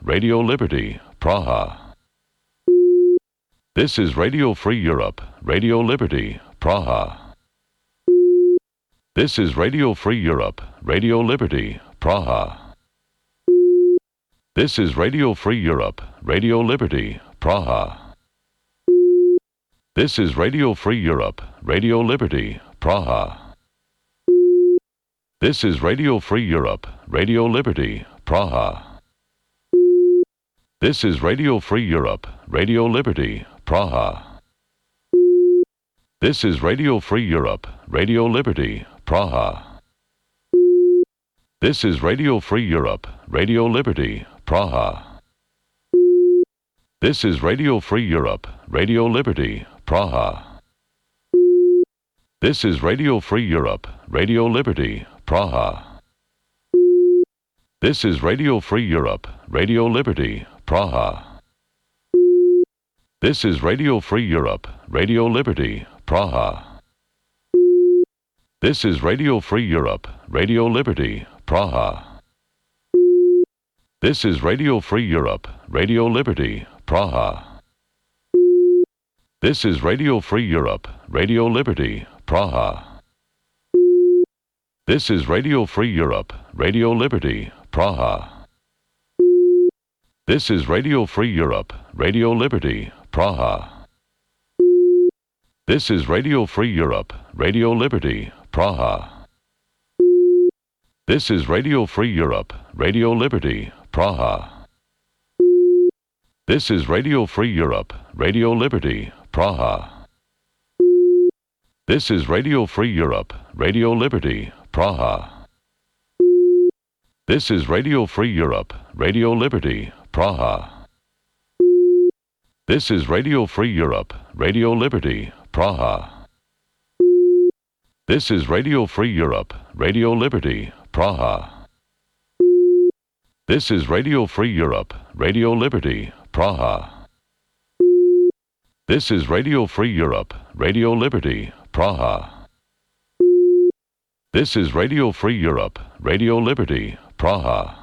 Radio Liberty, Praha. This is Radio Free Europe, Radio Liberty, Praha. This is Radio Free Europe, Radio Liberty, Praha. This is Radio Free Europe, Radio Liberty, Praha. This is Radio Free Europe, Radio Liberty, Praha. This is Radio Free Europe, Radio Liberty, Praha. This is Radio Free Europe, Radio Liberty, Praha. This is Radio Free Europe, Radio Liberty, Praha. This is Radio Free Europe, Radio Liberty, Praha. This is Radio Free Europe, Radio Liberty, Praha. This is Radio Free Europe, Radio Liberty, Praha. This is Radio Free Europe, Radio Liberty, Praha. This is Radio Free Europe, Radio Liberty, Praha. This is Radio Free Europe, Radio Liberty, Praha. This is Radio Free Europe, Radio Liberty, Praha. This is Radio Free Europe, Radio Liberty, Praha. This is Radio Free Europe, Radio Liberty, Praha. This is Radio Free Europe, Radio Liberty, Praha. This is Radio Free Europe, Radio Liberty, Praha. This is Radio Free Europe, Radio Liberty, Praha. This is Radio Free Europe, Radio Liberty, Praha. This is Radio Free Europe, Radio Liberty, Praha. This is Radio Free Europe, Radio Liberty, Praha. This is Radio Free Europe, Radio Liberty, Praha. This is Radio Free Europe, Radio Liberty, Praha. This is Radio Free Europe, Radio Liberty, Praha. This is Radio Free Europe, Radio Liberty, Praha. This is Radio Free Europe, Radio Liberty, Praha.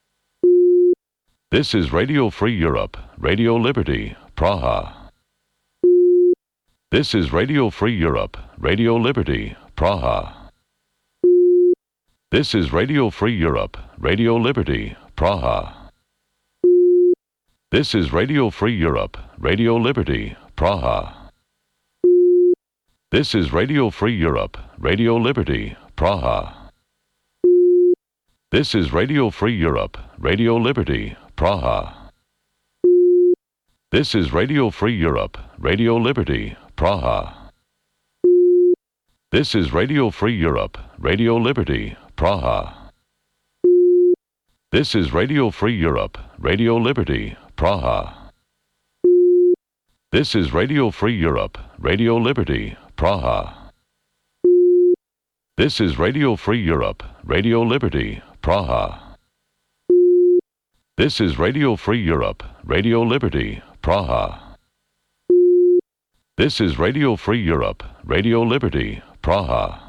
This is Radio Free Europe, Radio Liberty, Praha. This is Radio Free Europe, Radio Liberty, Praha. This is Radio Free Europe, Radio Liberty, Praha. This is Radio Free Europe, Radio Liberty, Praha. This is Radio Free Europe, Radio Liberty, Praha. This is Radio Free Europe, Radio Liberty, Praha. This is Radio Free Europe, Radio Liberty, Praha. This is Radio Free Europe, Radio Liberty, Praha. This is Radio Free Europe, Radio Liberty, Praha. This is Radio Free Europe, Radio Liberty, Praha. This is Radio Free Europe, Radio Liberty, Praha. This is Radio Free Europe, Radio Liberty, Praha. This is Radio Free Europe, Radio Liberty, Praha.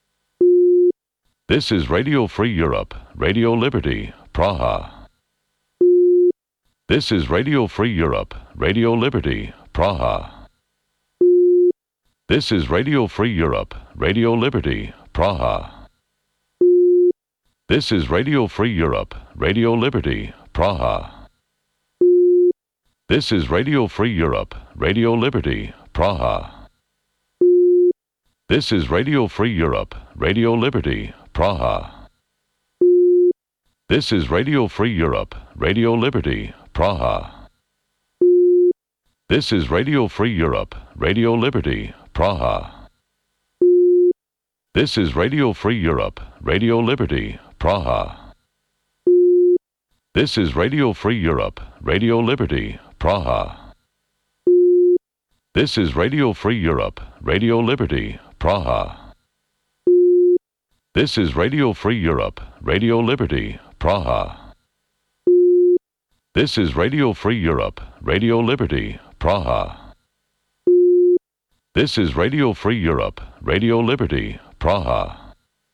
This is Radio Free Europe, Radio Liberty, Praha. This is Radio Free Europe, Radio Liberty, Praha. This is Radio Free Europe, Radio Liberty, Praha. This is Radio Free Europe, Radio Liberty, Praha. This is Radio Free Europe, Radio Liberty, Praha. This is Radio Free Europe, Radio Liberty, Praha. This is Radio Free Europe, Radio Liberty, Praha. This is Radio Free Europe, Radio Liberty, Praha. This is Radio Free Europe, Radio Liberty, Praha. This is Radio Free Europe, Radio Liberty, Praha. This is Radio Free Europe, Radio Liberty, Praha. This is Radio Free Europe, Radio Liberty, Praha. This is Radio Free Europe, Radio Liberty, Praha. This is Radio Free Europe, Radio Liberty, Praha.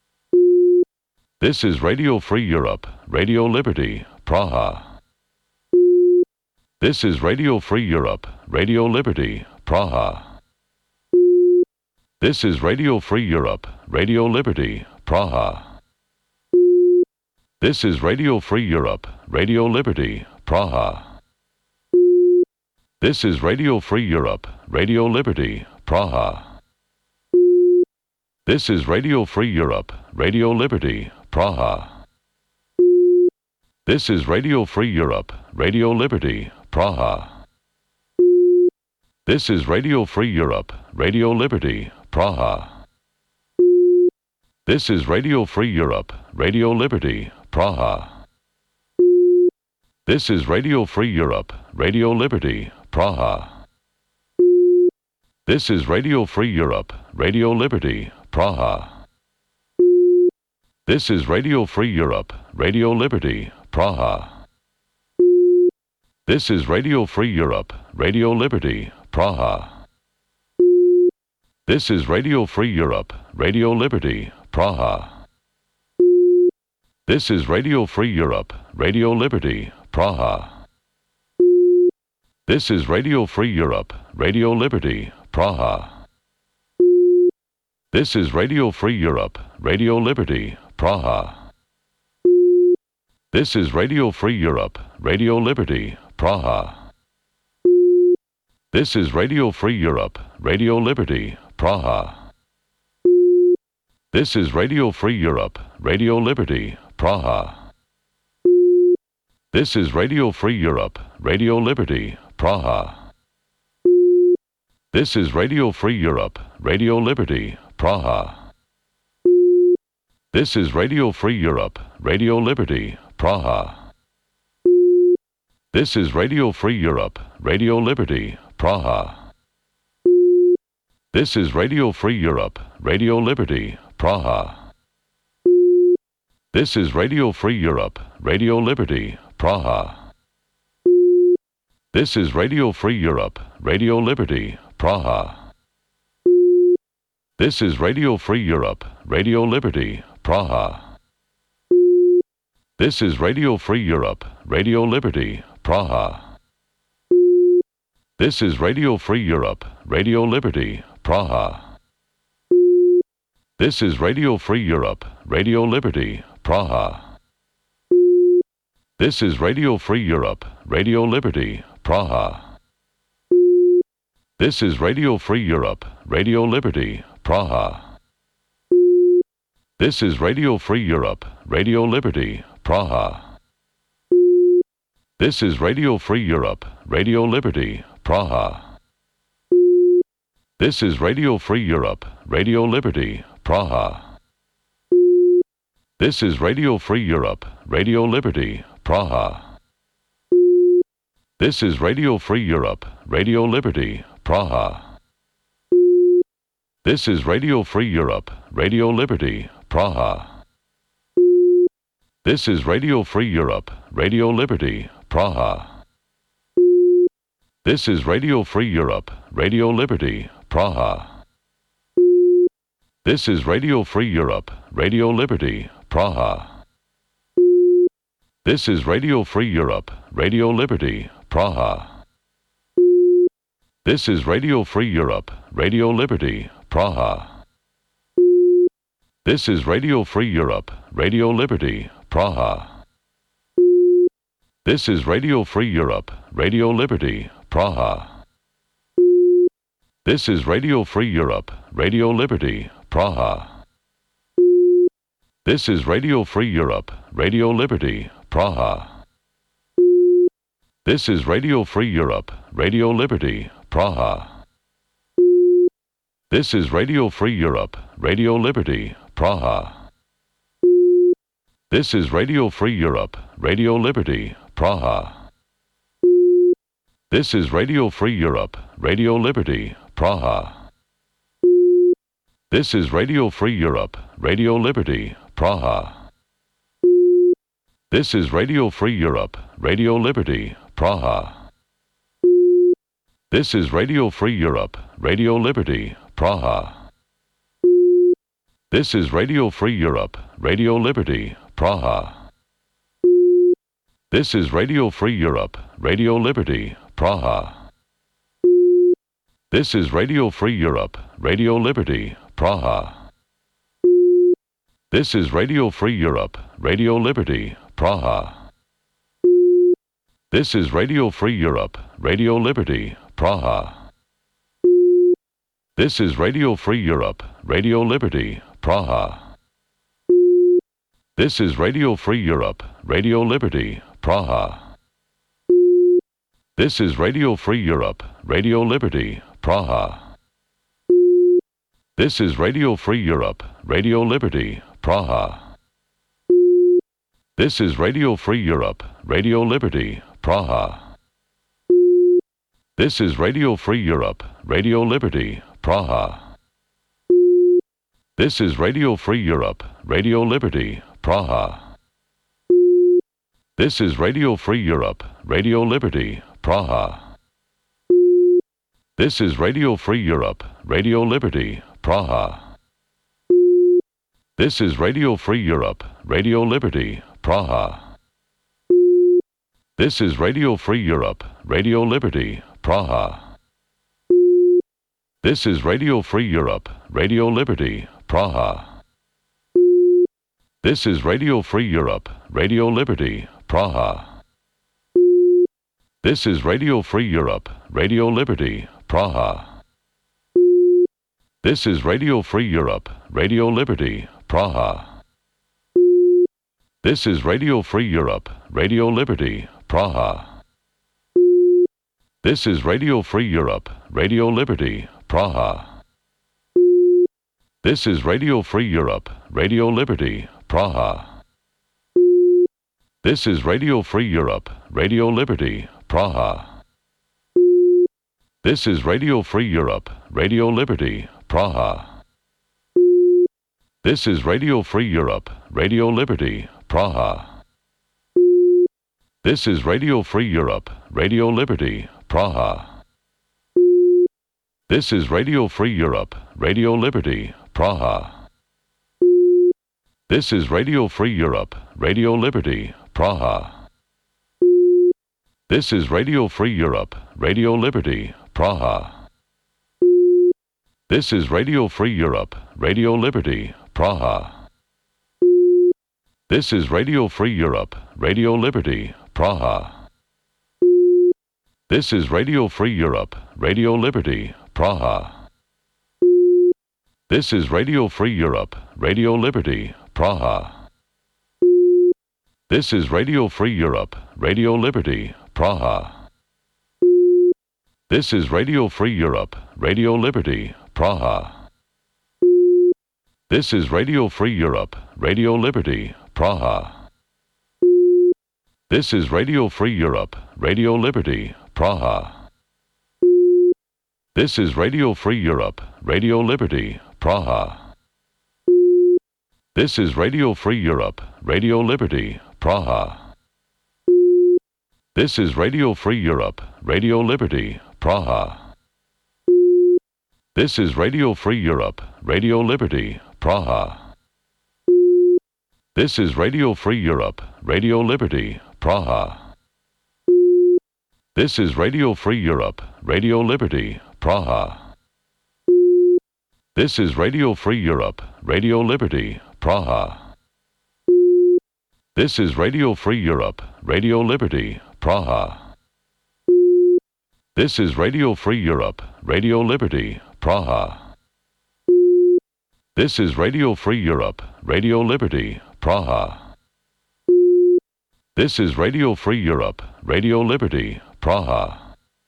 This is Radio Free Europe, Radio Liberty, Praha. This is Radio Free Europe, Radio Liberty, Praha. This is Radio Free Europe, Radio Liberty, Praha. This is Radio Free Europe, Radio Liberty, Praha. This is Radio Free Europe, Radio Liberty, Praha. This is Radio Free Europe, Radio Liberty, Praha. This is Radio Free Europe, Radio Liberty, Praha. This is Radio Free Europe, Radio Liberty, Praha. This is Radio Free Europe, Radio Liberty, Praha. This is Radio Free Europe, Radio Liberty, Praha. This is Radio Free Europe, Radio Liberty, Praha. This is Radio Free Europe, Radio Liberty, Praha. This is Radio Free Europe, Radio Liberty, Praha. This is Radio Free Europe, Radio Liberty, Praha. This is Radio Free Europe, Radio Liberty, Praha. This is Radio Free Europe, Radio Liberty, Praha. This is Radio Free Europe, Radio Liberty, Praha. This is Radio Free Europe, Radio Liberty, Praha. This is Radio Free Europe, Radio Liberty, Praha. This is Radio Free Europe, Radio Liberty, Praha. This is Radio Free Europe, Radio Liberty, Praha. This is Radio Free Europe, Radio Liberty, Praha. This is Radio Free Europe, Radio Liberty, Praha. This is Radio Free Europe, Radio Liberty, Praha. This is Radio Free Europe, Radio Liberty, Praha. This is Radio Free Europe, Radio Liberty, Praha. This is Radio Free Europe, Radio Liberty, Praha. This is Radio Free Europe, Radio Liberty, Praha. This is Radio Free Europe, Radio Liberty, Praha. This is Radio Free Europe, Radio Liberty, Praha. This is Radio Free Europe, Radio Liberty, Praha. This is Radio Free Europe, Radio Liberty, Praha. This is Radio Free Europe, Radio Liberty, Praha. This is Radio Free Europe, Radio Liberty, Praha. This is Radio Free Europe, Radio Liberty, Praha. This is Radio Free Europe, Radio Liberty, Praha. This is Radio Free Europe, Radio Liberty, Praha. This is Radio Free Europe, Radio Liberty, Praha. This is Radio Free Europe, Radio Liberty, Praha. This is Radio Free Europe, Radio Liberty, Praha. This is Radio Free Europe, Radio Liberty, Praha. This is Radio Free Europe, Radio Liberty, Praha. This is Radio Free Europe, Radio Liberty, Praha. This is Radio Free Europe, Radio Liberty, Praha. This is Radio Free Europe, Radio Liberty, Praha. This is Radio Free Europe, Radio Liberty, Praha. This is Radio Free Europe, Radio Liberty, Praha. This is Radio Free Europe, Radio Liberty, Praha. This is Radio Free Europe, Radio Liberty, Praha. This is Radio Free Europe, Radio Liberty, Praha. This is Radio Free Europe, Radio Liberty, Praha. This is Radio Free Europe, Radio Liberty, Praha. This is Radio Free Europe, Radio Liberty, Praha. This is Radio Free Europe, Radio Liberty, Praha. This is Radio Free Europe, Radio Liberty, Praha. This is Radio Free Europe, Radio Liberty, Praha. This is Radio Free Europe, Radio Liberty, Praha. This is Radio Free Europe, Radio Liberty, Praha. This is Radio Free Europe, Radio Liberty, Praha. This is Radio Free Europe, Radio Liberty, Praha. This is Radio Free Europe, Radio Liberty, Praha. This is Radio Free Europe, Radio Liberty, Praha. This is Radio Free Europe, Radio Liberty, Praha. This is Radio Free Europe, Radio Liberty, Praha. This is Radio Free Europe, Radio Liberty, Praha. This is Radio Free Europe, Radio Liberty, Praha. This is Radio Free Europe, Radio Liberty, Praha. This is Radio Free Europe, Radio Liberty, Praha. This is Radio Free Europe, Radio Liberty, Praha. This is Radio Free Europe, Radio Liberty, Praha. This is Radio Free Europe, Radio Liberty, Praha. This is Radio Free Europe, Radio Liberty, Praha. This is Radio Free Europe, Radio Liberty, Praha. This is Radio Free Europe, Radio Liberty, Praha. This is Radio Free Europe, Radio Liberty, Praha. This is Radio Free Europe, Radio Liberty, Praha. This is Radio Free Europe, Radio Liberty, Praha. This is Radio Free Europe, Radio Liberty, Praha. This is Radio Free Europe, Radio Liberty, Praha. This is Radio Free Europe, Radio Liberty, Praha. This is Radio Free Europe, Radio Liberty, Praha. This is Radio Free Europe, Radio Liberty, Praha. This is Radio Free Europe, Radio Liberty, Praha. This is Radio Free Europe, Radio Liberty, Praha. This is Radio Free Europe, Radio Liberty, Praha. This is Radio Free Europe, Radio Liberty, Praha. This is Radio Free Europe, Radio Liberty, Praha. This is Radio Free Europe, Radio Liberty, Praha. This is Radio Free Europe, Radio Liberty, Praha. This is Radio Free Europe, Radio Liberty, Praha. This is Radio Free Europe, Radio Liberty, Praha. This is Radio Free Europe, Radio Liberty, Praha. This is Radio Free Europe, Radio Liberty, Praha. This is Radio Free Europe, Radio Liberty, Praha. This is Radio Free Europe, Radio Liberty, Praha. This is Radio Free Europe, Radio Liberty, Praha. This is Radio Free Europe, Radio Liberty, Praha. This is Radio Free Europe, Radio Liberty, Praha. This is Radio Free Europe, Radio Liberty, Praha. This is Radio Free Europe, Radio Liberty, Praha. This is Radio Free Europe, Radio Liberty, Praha. This is Radio Free Europe, Radio Liberty, Praha. This is Radio Free Europe, Radio Liberty, Praha. This is Radio Free Europe, Radio Liberty, Praha.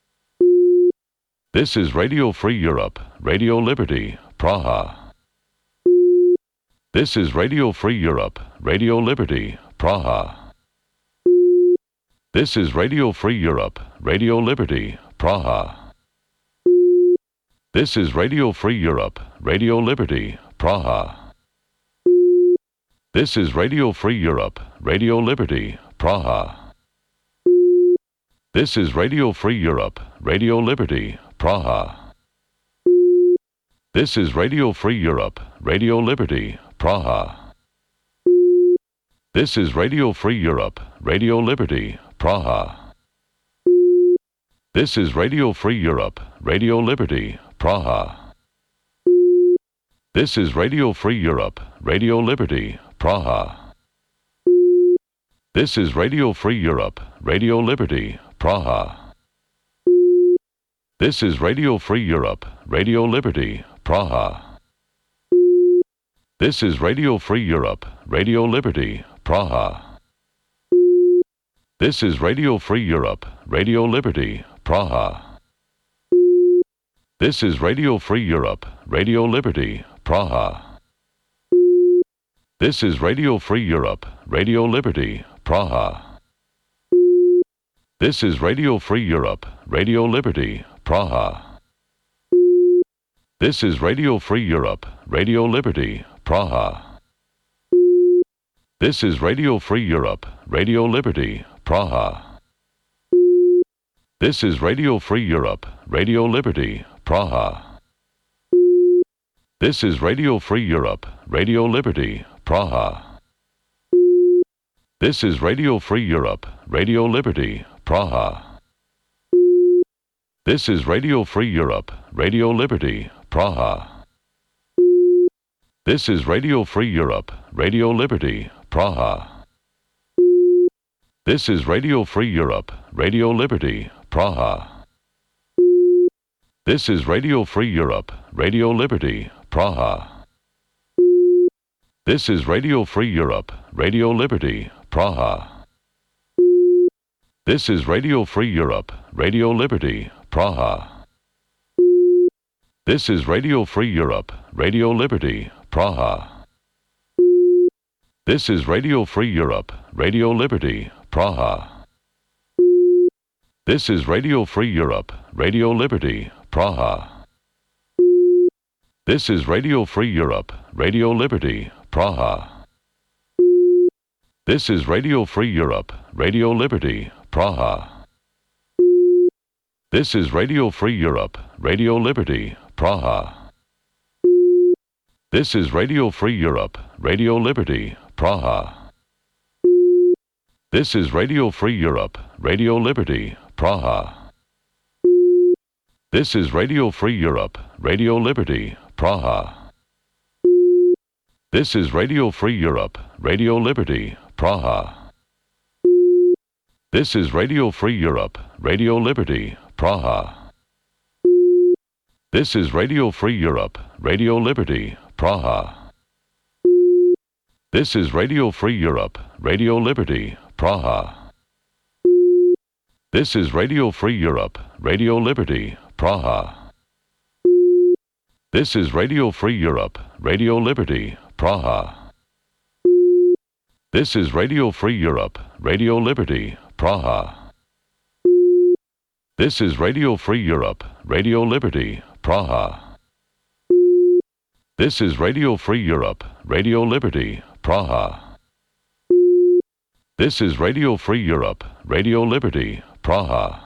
This is Radio Free Europe, Radio Liberty, Praha. This is Radio Free Europe, Radio Liberty, Praha. This is Radio Free Europe, Radio Liberty, Praha. This is Radio Free Europe, Radio Liberty, Praha. This is Radio Free Europe, Radio Liberty, Praha. This is Radio Free Europe, Radio Liberty, Praha. This is Radio Free Europe, Radio Liberty, Praha. This is Radio Free Europe, Radio Liberty, Praha. This is Radio Free Europe, Radio Liberty, Praha. This is Radio Free Europe, Radio Liberty, Praha. This is Radio Free Europe, Radio Liberty, Praha. This is Radio Free Europe, Radio Liberty, Praha. This is Radio Free Europe, Radio Liberty, Praha. This is Radio Free Europe, Radio Liberty, Praha. This is Radio Free Europe, Radio Liberty, Praha. This is Radio Free Europe, Radio Liberty, Praha. This is Radio Free Europe, Radio Liberty, Praha. This is Radio Free Europe, Radio Liberty, Praha. This is Radio Free Europe, Radio Liberty, Praha. This is Radio Free Europe, Radio Liberty, Praha. This is Radio Free Europe, Radio Liberty, Praha. This is Radio Free Europe, Radio Liberty, Praha. This is Radio Free Europe, Radio Liberty, Praha. This is Radio Free Europe, Radio Liberty, Praha. This is Radio Free Europe, Radio Liberty, Praha. This is Radio Free Europe, Radio Liberty, Praha. This is Radio Free Europe, Radio Liberty, Praha. This is Radio Free Europe, Radio Liberty, Praha. This is Radio Free Europe, Radio Liberty, Praha. This is Radio Free Europe, Radio Liberty, Praha. This is Radio Free Europe, Radio Liberty, Praha. This is Radio Free Europe, Radio Liberty, Praha. This is Radio Free Europe, Radio Liberty, Praha. This is Radio Free Europe, Radio Liberty, Praha. This is Radio Free Europe, Radio Liberty, Praha. This is Radio Free Europe, Radio Liberty, Praha. This is Radio Free Europe, Radio Liberty, Praha. This is Radio Free Europe, Radio Liberty, Praha. This is Radio Free Europe, Radio Liberty, Praha. This is Radio Free Europe, Radio Liberty, Praha. This is Radio Free Europe, Radio Liberty, Praha. This is Radio Free Europe, Radio Liberty, Praha. This is Radio Free Europe, Radio Liberty, Praha. This is Radio Free Europe, Radio Liberty, Praha. This is Radio Free Europe, Radio Liberty, Praha. This is Radio Free Europe, Radio Liberty, Praha. This is Radio Free Europe, Radio Liberty, Praha.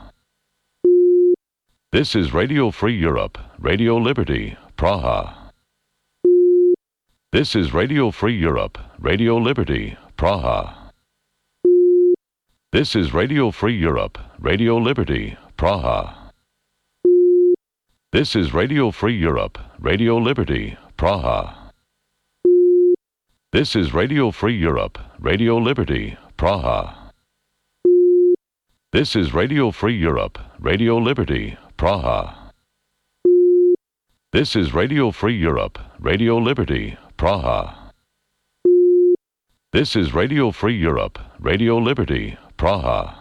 This is Radio Free Europe, Radio Liberty, Praha. This is Radio Free Europe, Radio Liberty, Praha. This is Radio Free Europe, Radio Liberty, Praha. This is Radio Free Europe, Radio Liberty, Praha. This is Radio Free Europe, Radio Liberty, Praha. This is Radio Free Europe, Radio Liberty, Praha. This is Radio Free Europe, Radio Liberty, Praha. This is Radio Free Europe, Radio Liberty, Praha.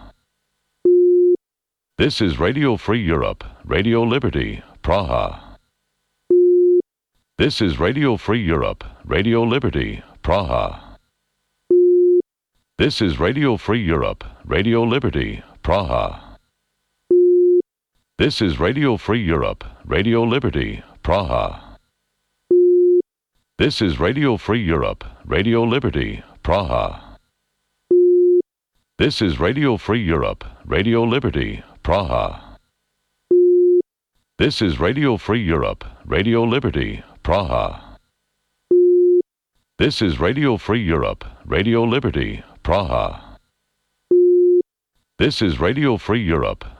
This is Radio Free Europe, Radio Liberty, Praha. This is Radio Free Europe, Radio Liberty, Praha. This is Radio Free Europe, Radio Liberty, Praha. This is Radio Free Europe, Radio Liberty, Praha. This is Radio Free Europe, Radio Liberty, Praha. This is Radio Free Europe, Radio Liberty, Praha. This is Radio Free Europe, Radio Liberty, Praha. This is Radio Free Europe, Radio Liberty, Praha. This is Radio Free Europe,